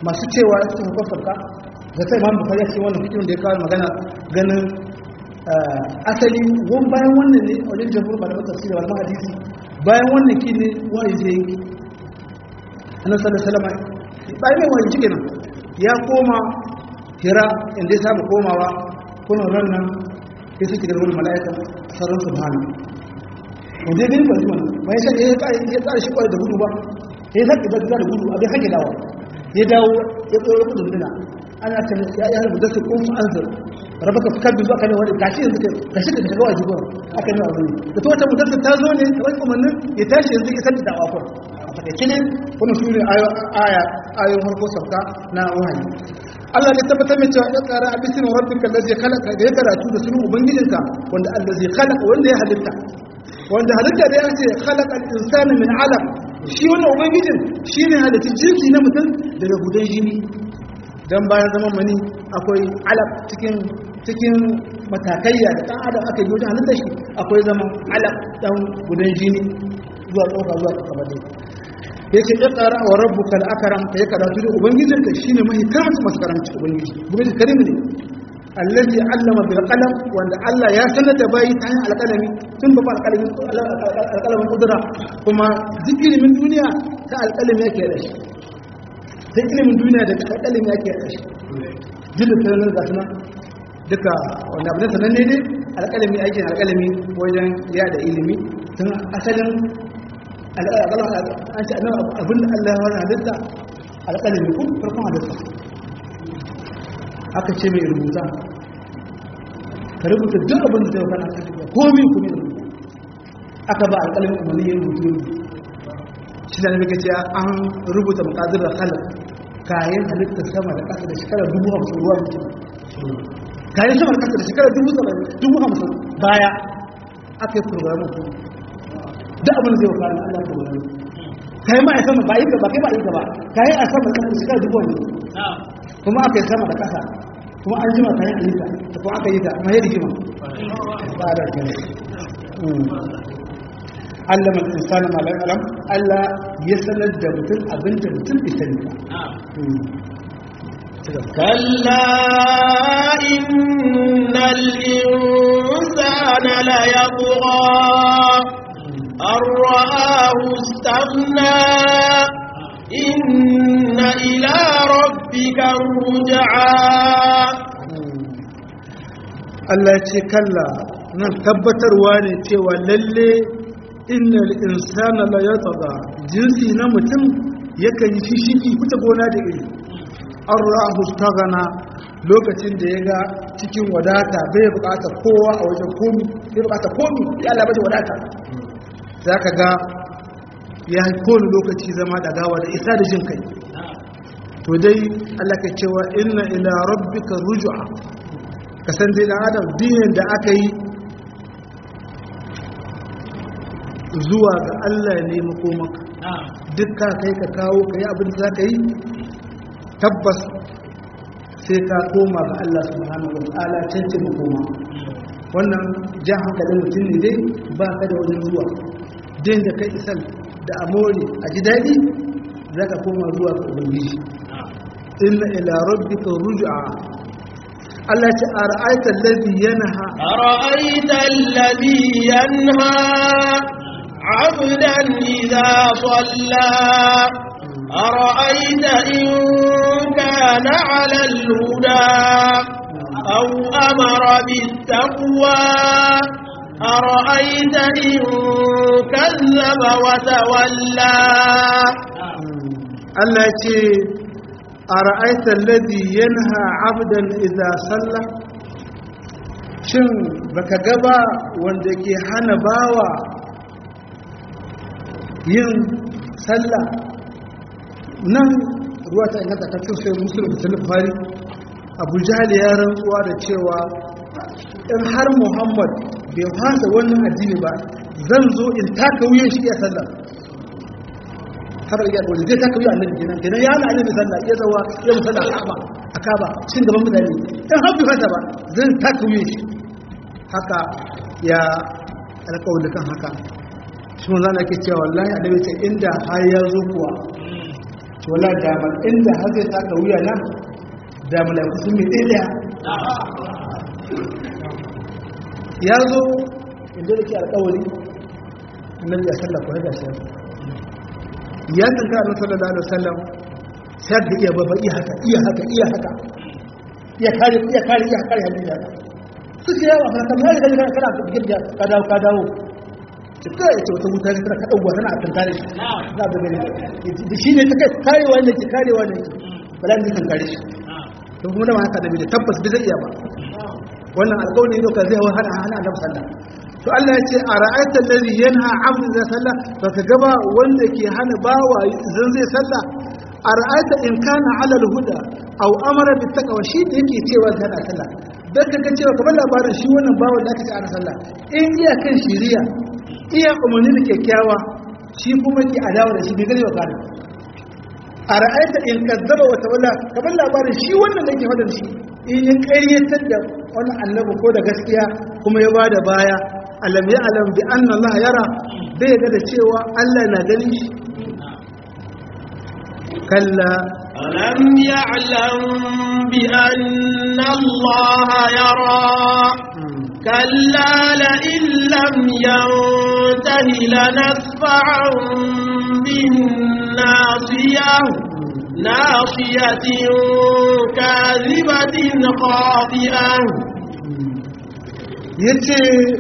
masu cewa cikin kwasarka da sai mamu bukari a cikin wannan fikirin da ya kawo magana ganin asali wani bayan wannan ne wajen jamhur ba da matasiri da wani hadisi bayan wannan ki ne wahayi zai yi annan sallallahu salama bayan mai wahayi cikin ya koma hira inda ya samu komawa kuna ran nan ya suke da wani mala'ika a sarrafa subhanahu wanda ya gani ba zuwa bayan shan ya tsara shi kwaya da gudu ba ya yi zaƙi da gudu abin hake dawa ya dawo ya tsoro kudin dina ana ta ya yi harbi da su kun an zar raba ka fikar bizu aka ne wani gashi yanzu ka gashi da shiga wajen gwar aka ne wani da ta wata mutarsa ta zo ne kamar kumannin ya tashi yanzu ya sanda da akwai a faɗaƙi ne wani su ne ayon harko sauka na wahayi Allah ne tabbatar mai cewa ya tsara a bisirin rabbin kan da zai kalaka da ya karatu da sunan ubangijinka wanda Allah zai kalaka wanda ya halitta wanda halitta da ya ce halakal insani min alaq shi wannan ubangijin shine halitta jinsi na mutum daga gudan jini dan bayan zaman mani akwai alaq cikin cikin matakaiya da dan adam aka yi wajen halitta shi akwai zaman alaq dan gudan jini zuwa tsoka zuwa kabade yace iqra wa rabbuka al-akram kai karatu da ubangijinka shine mai karamci masu karamci ubangiji ubangiji karim ne allazi allama bil qalam wanda Allah ya sanar da bayi ta hanyar alqalami tun ba alqalami alqalamin kudura kuma zikirin duniya ta alqalami yake da shi zikirin duniya da alqalami yake da shi dukkan sanar da sunan duka wanda abin sanan ne ne alqalami yake alqalami wajen yada ilimi tun asalin alqalami an ce abin da Allah ya halitta alqalami ko farkon halitta aka ce mai rubuta ka rubuta duk abin da zai kana komi kuma rubuta aka ba alƙalin umarni yin rubutu shi da nake ce an rubuta makadir da khalq kayan halittar sama da ƙasa da shekarar dubu hamsin ruwa mutum kayan sama da ƙasa da shekarar dubu saba'in dubu hamsin baya aka yi programin ku duk abin da zai wakana Allah ya programin kayan ma a sama ba yi gaba kai ba yi gaba kayan a sama da ƙasa da shekarar dubu hamsin kuma aka yi sama da ƙasa kuma an jima kayan ayyuka da kuma aka yi ta kuma yadda jima ba da ke Allah mai insani malar alam Allah ya sanar da mutum abin da mutum isa ne kalla innal insana la yatgha an ra'ahu istaghna inna ila rabbika ruj'a Allah ce kalla nan tabbatarwa ne cewa lalle innal insana la yatgha jinsi na mutum yakan yi shishiki kuta gona da iri arrahu staghana lokacin da ya ga cikin wadata bai bukata kowa a wajen komi bai bukata komi ya Allah bai wadata zaka ga ya kowane lokaci zama dagawa da isa da jin kai to dai Allah ka cewa inna ila rabbika ruj'a ka san dai dan adam dinin da aka yi zuwa ga Allah ne makomaka dukka kai ka kawo kai abin da zaka yi tabbas sai ka koma ga Allah subhanahu wa ta'ala cance makoma wannan jan hankalin mutum ne dai ba ka da wajen zuwa din da kai isan da amori a ji daɗi za ka koma zuwa ga ubangiji inna ila rabbika ruj'a Allah ce a ra'aita alladhi yanha a ra'aita alladhi yanha 'abdan idha salla a ra'aita in kana 'ala al-huda aw amara bit-taqwa أرأيت إن كذب وتولى التي أرأيت الذي ينهى عبدا إذا صلى shin baka gaba wanda ke hana bawa yin sallah nan ruwa ta inganta ta cikin sai musulun da fari abu jahal ya rantsuwa da cewa in har muhammad bai fasa wannan addini ba zan zo in taka wuyan shi ya sallah har ya dole zai taka wuyan annabi kenan kenan ya hana annabi sallah ya zawa ya musalla a Kaaba a Kaaba cikin gaban mutane in har bai fasa ba zan taka wuyan shi haka ya alƙawli kan haka shi mun zana ke cewa wallahi annabi ce inda har ya zo kuwa wala damar inda har zai taka wuya na da malaku sun mai ɗaya ya zo inda da ke alƙawari annabi ya sallah kwaye da shi ya tsanka annabi sallallahu alaihi wasallam sai da iya babba iya haka iya haka iya haka iya kare iya kare iya kare hadin da suke yawa kana kamar da kana kana girgiya ka dawo ka dawo cika ita wata wuta ne tana kaɗauwa tana a tankare shi za a gani da shi ne ta kai karewa ne ke karewa ne bala ne tankare shi don kuma da ma haka da bai da tabbas bai zai iya ba wannan alƙawari ne ka zai hau hana hana annabi sallah to Allah ya ce a ra'ayta allazi yanha 'abdu zai sallah ba ka gaba wanda ke hana bawa zan zai sallah a ra'ayta in kana 'ala al-huda aw amara bit taqwa shi da yake cewa kana sallah dan kaga cewa kamar labarin shi wannan bawan da aka ce ana sallah in iya kan shiriya iya umarni da kyakkyawa shi kuma ke adawa da shi bai gani wa gani a ra'ayta in kazzaba wata wala kamar labarin shi wannan da yake fadar shi in ya ƙaryatar da wannan annabi ko da gaskiya kuma ya bada baya alam ya alam bi anna Allah yara bai ga da cewa Allah na ganin shi kalla alam ya'lam bi anna Allah yara كلا لئن لم ينته لنسفعا بالناصية ناصية كاذبة خاطئة yace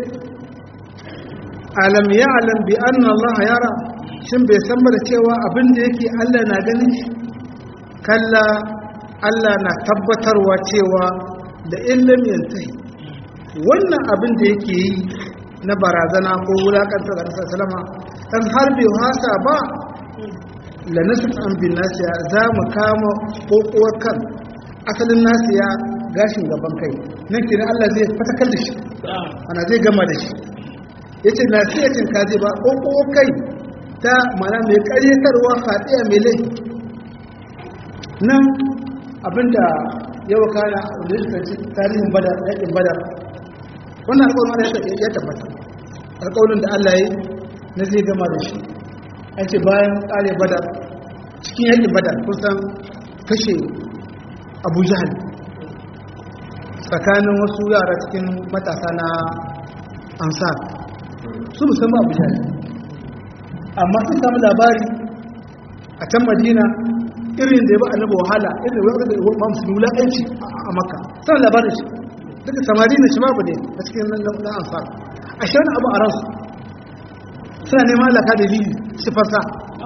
alam ya'lam bi anna Allah yara shin bai san ba da cewa abin da yake Allah na ganin shi kalla Allah na tabbatarwa cewa da illam yantahi wannan abin da yake yi na barazana ko wulakanta da Rasul sallama dan har bai hasa ba la nasu an bin nasiya za mu kama kokowar kan asalin nasiya gashin gaban kai nan kenan Allah zai fatakar da shi ana zai gama da shi yace nasiyatin kaje ba kokowar kai ta mana mai karyatarwa fadiya mai laifi nan abinda yau kana da shi tarihin badar yakin badar wannan alƙawarin ya tabbata alƙawarin da Allah ya yi na zai gama da shi an ce bayan ƙare badar cikin yakin badar kusan kashe abu jahal tsakanin wasu yara cikin matasa na ansar su musamman abu jahal amma sun samu labari a can madina irin da ya ba annaba wahala irin da ya ba musu wulaƙanci a makka sun labarin shi duka samari na shimabu ne a cikin na ansar a shi wani abu a ransu suna neman alaka da lili su fasa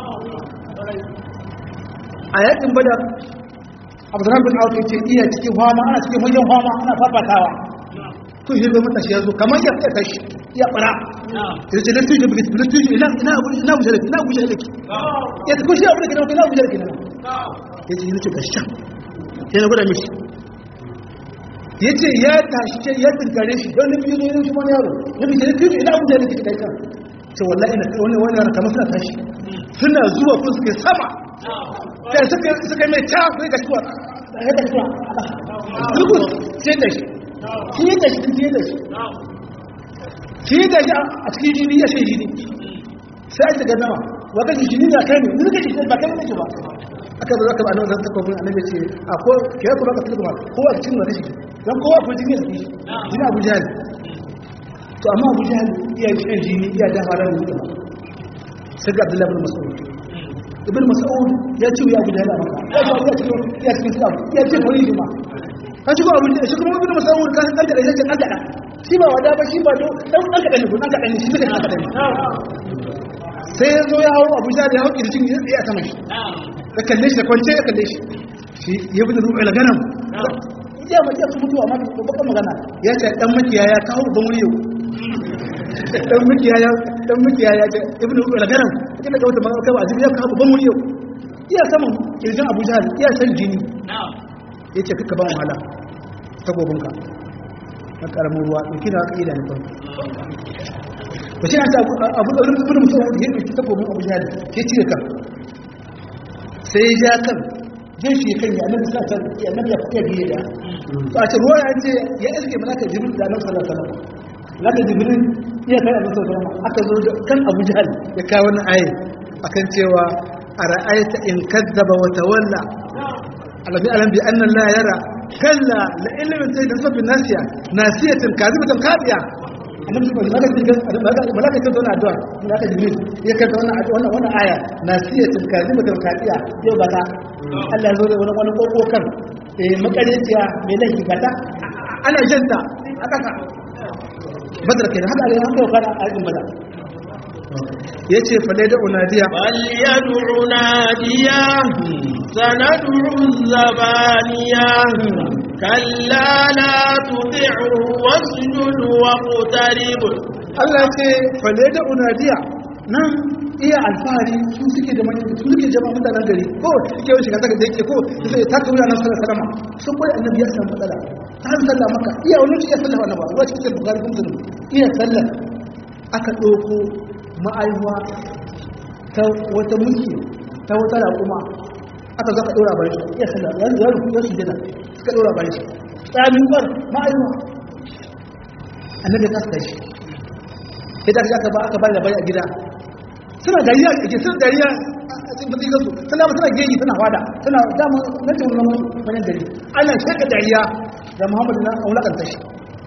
a yakin badar abu zarar bin auto ce iya cikin fama ana cikin wajen fama ana fafatawa to shi zai matashi ya zo kamar ya fiye kashi ya bara ya ce lattuji bilis lattuji ina abu shalaki ina abu shalaki ya ta kushi abu da gina ina abu shalaki na ya ce yana ce ga shan ya na gwada mishi ya ce ya tashi ya tinkare shi don nufi yi ne shi wani yaro ya fi jere tuju ina abuja da ke kai kan ce wallahi ina wani wani yaro kamar suna tashi suna zuwa kun suke sama sai suka mai ta kai ga shuwa ya ga shuwa dukkan sai da shi shi ya da shi shi ya da shi shi ya da shi a cikin jini ya shi jini sai a shiga nama wata shi jini da kai ne ni ka shi ba kai ne shi ba aka zo aka ba annabi zan takobin annabi ce akwai kira kuma ka tilma kowa cikin wani shi don kowa ko jini shi jini Abu Jahl to amma Abu Jahl iya shan jini iya da haram ne sai ga Abdullah ibn Mas'ud ibn Mas'ud ya ce ya Abu Jahl maka ya ce ya ce ya ce ya ce bari ma ka ci ko Abu Jahl shi kuma ibn Mas'ud kan kan da yake kan da shi ba wada ba shi ba do dan dan kadan ne dan kadan ne shi ne kan kadan sai ya zo ya hawo Abu Jahl ya hawo kirjin ya sama shi da kalle shi da kwance ya kalle shi shi ya bi da ruwa ila ganam ya ma ya su mutuwa ma ko baka magana ya ce dan makiyaya ka hawo ban wuri yau dan makiyaya dan makiyaya ce ibnu ila ganam kina ga wata magana kai ba azibi ya ka hawo ban wuri yau iya saman kirjin Abu Jahl iya san jini yace kaka ban wahala takobin ka na karamin ruwa kina ka ida ne fa ba shi an ta abu da ibnu Mas'ud ya yi takobin Abu Jahl ke cire ka sai ya ja kan jin shi kan ya nan sa san ya nan ya fita biye da to a ce ruwa ya ce ya iske malaka jibril da nan sallallahu alaihi wasallam malaka jibril ya kai annabi sallallahu alaihi wasallam aka zo kan Abu Jahl ya kawo wannan ayi akan cewa ara'aita in kadzaba wa tawalla alabi alam bi anna la yara kalla la ilmin sai da sabbin nasiya nasiyatin kazibatan kadiya annabi sallallahu alaihi wasallam malaka ta zauna addu'a malaka jibril ya kai wannan wannan wannan aya nasiyatin kazibatan kadiya yau gata Allah zo da wani wani kokokan eh makareciya mai laifi gata ana janta a kasa badar kenan haka ne an kawo kana a cikin badar yace fale da unadiya bal yad'u nadiya sanad'u zabaniya kalla la tuti'u wasjud waqtarib Allah yace fale da unadiya nan iya alfahari su suke da manyan su suke jama'a mutanen gari ko suke yau shiga saka da yake ko sai ta kawo nan sallallahu alaihi wasallam sun koyi annabi ya san matsala ta sallah maka iya wani iya sallah wannan ba ruwa cikin bukari kun sani iya sallah aka doko ma'aiwa ta wata mulki ta wata raƙuma aka zaka ɗora bayan shi iya sallah ya ya rufu ya sujada suka ɗora bayan shi tsamin bar ma'aiwa annabi ya kasa shi idan aka ba aka ba da bai a gida suna dariya ke suna dariya a cikin fasikan su suna ba suna gegi suna wada suna dama na ce wani wani gari ana shaka dariya da muhammadu na aulakanta shi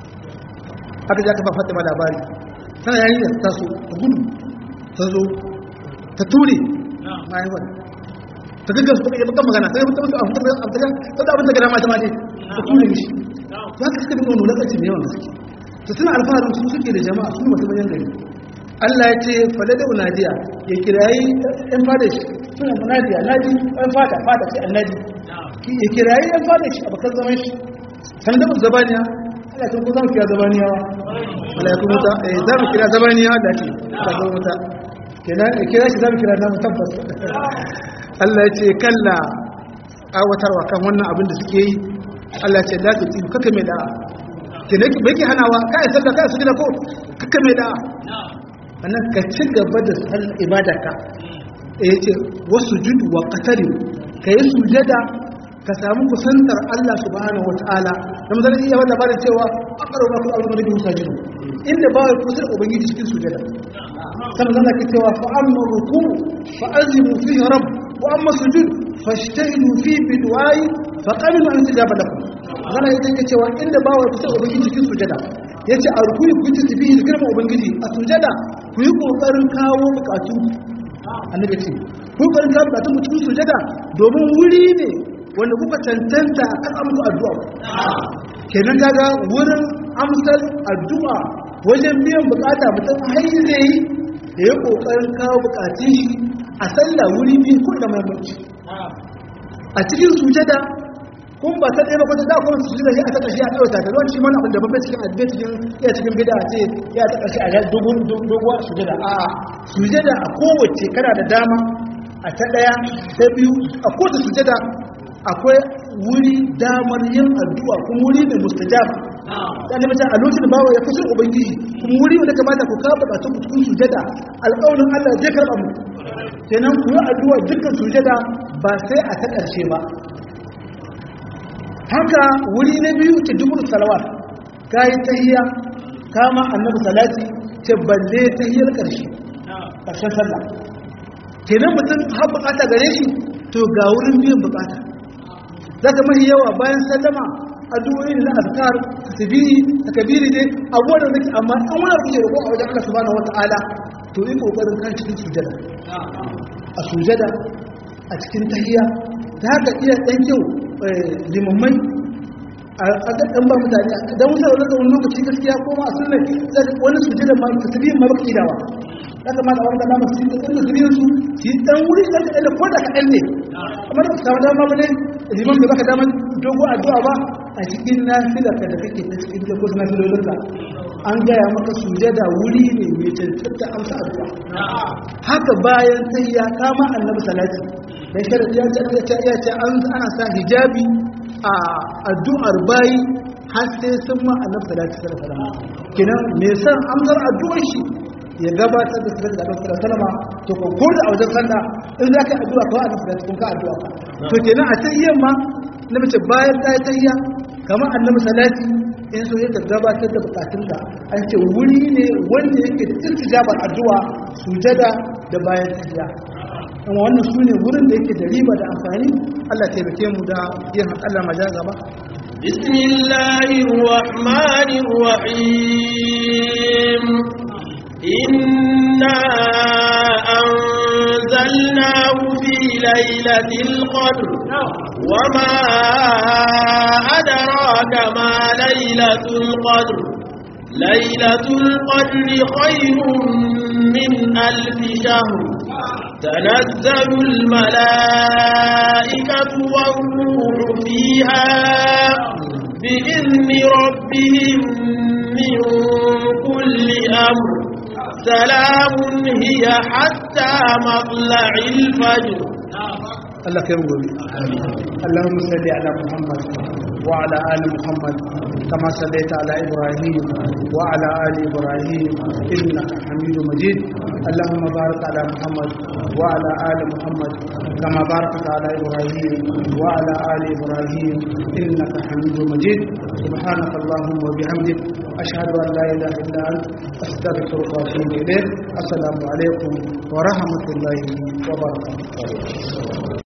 aka ji aka ba fatima labari tana yayin da ta so ta gudu ta zo ta ture ma'aiwar ta gaggar su kuma iya bakan magana sai mutu a fitar da abdajan ta da abin da gana mata mata ta ture mishi za ka suka dinga wani lokaci mai yawan gaske to suna alfaharin su suke da jama'a su masu manyan gari Allah ya ce fada da unadiya ya kirayi ɗan fada shi suna munadiya naji ɗan fada fada ce annabi ya kirayi ɗan fada shi abokan zaman shi san da zabaniya Allah ya kuma kira zabaniyawa malaiku muta eh za mu kira zabaniyawa da ke da zo muta kenan ya kira shi za mu kira namu tabbas Allah ya ce kalla awatarwa kan wannan abin da suke yi Allah ya ce la tuti kaka mai da kenan bai ki hanawa kai sallah kai sujada ko kaka mai da wannan ka ci gaba da sallar ibadarka ya ce wasu judu wa qatari ka yi sujada ka samu kusantar Allah subhanahu wataala da mazan iya wanda ba da cewa aqrabu ma kullu amrin bi musajidu inda ba ya kusa ubangiji cikin sujada sannan zan ka cewa fa amma ruku fa azimu fihi rabb wa amma sujud fashtahidu fi bidwai fa qabilu an tijaba lakum zan yake cewa inda ba ya kusa ubangiji cikin sujada yace a rukuyi ku ci tafi da girman ubangiji a sujada ku yi kokarin kawo bukatu annabi ce ku kokarin kawo bukatu cikin sujada domin wuri ne wanda kuka tantanta kan amsa addu'a kenan kaga wurin amsar addu'a wajen biyan bukata mutum hayi zai yi da ya kokarin kawo bukatun shi a sallah wuri biyu ko da muhimmanci a cikin sujada kun ba ta ɗaya ba kwata da kuma su da shi a ta ƙashi a ɗauta ta ruwan shi mana abin da babban cikin adbe cikin iya cikin bida ce ya ta ƙashi a ya dogon dogon sujada a sujada a kowace kana da dama a ta ɗaya ta biyu a kowace sujada akwai wuri damar yin addu'a kuma wuri ne mustajab da ne mata a lokacin bawa ya kusur ubangiji kuma wuri wanda kamata ku kafa ba ta cikin sujada alƙawarin Allah zai karɓa mu kenan ku yi addu'a dukkan sujada ba sai a ta ƙarshe ba haka wuri na biyu ta dubur salawat ka yi tahiyya kama annabi salati ce balle tahiyyar ƙarshe ƙarshen sallah kenan mutum har bukata gare shi to ga wurin biyan bukata zaka mahi yawa bayan sallama addu'o'i na azkar tasbihi takbiri ne abuwa da nake amma an wani kuke roƙo a wajen Allah subhanahu wataala to yi kokarin kan cikin sujada a sujada a cikin tahiyya da haka iya dan kyau limammai a ga dan ba mutane dan wuce da wani lokaci gaskiya ko ma a sunna sai wani sujada ma tasbihin ma baka idawa ya kamata wanda da masu cikin da zuriyar su shi dan wuri da da ko da kadan ne amma da samu dama bane liman da baka dama dogo addu'a ba a cikin nafila da kake ta cikin da kuma nafilolin ka an gaya maka sujada wuri ne mai cancanta amsa addu'a haka bayan sai ya kama annabi salati dan kada ya ce ya ce an ana sa hijabi a addu'ar bayi har sai sun ma annabi salati sallallahu alaihi wasallam kenan me san amsar addu'ar shi ya gabatar da sirrin da Allah sallama to ko ko da wajen sallah in za ka addu'a ko annabi da kun ka addu'a to kenan a tayyan ma na mace bayan ta tayya kamar annabi salati in so yake gabatar da bukatunka an ce wuri ne wanda yake da istijabar addu'a sujada da bayan tayya amma wannan su ne wurin da yake da riba da amfani. Allah taimake mu da yin Allah maja gaba. Bismillahir rahmanir rahim. Inna anzalnahu fi laylatil qadr wama adraka ma laylatul qadr. laylatul qadri khayrun min alfi shahr. تنزل الملائكة والروح فيها بإذن ربهم من كل أمر سلام هي حتى مطلع الفجر. الله كريم قولي. اللهم صل على محمد وعلى آل محمد كما صليت على إبراهيم وعلى آل إبراهيم إنك حميد مجيد. اللهم بارك على محمد وعلى آل محمد كما باركت على إبراهيم وعلى آل إبراهيم إنك حميد مجيد. سبحانك اللهم وبحمدك أشهد أن لا إله إلا أنت أستغفرك وأتوب إليك. السلام عليكم ورحمة الله وبركاته.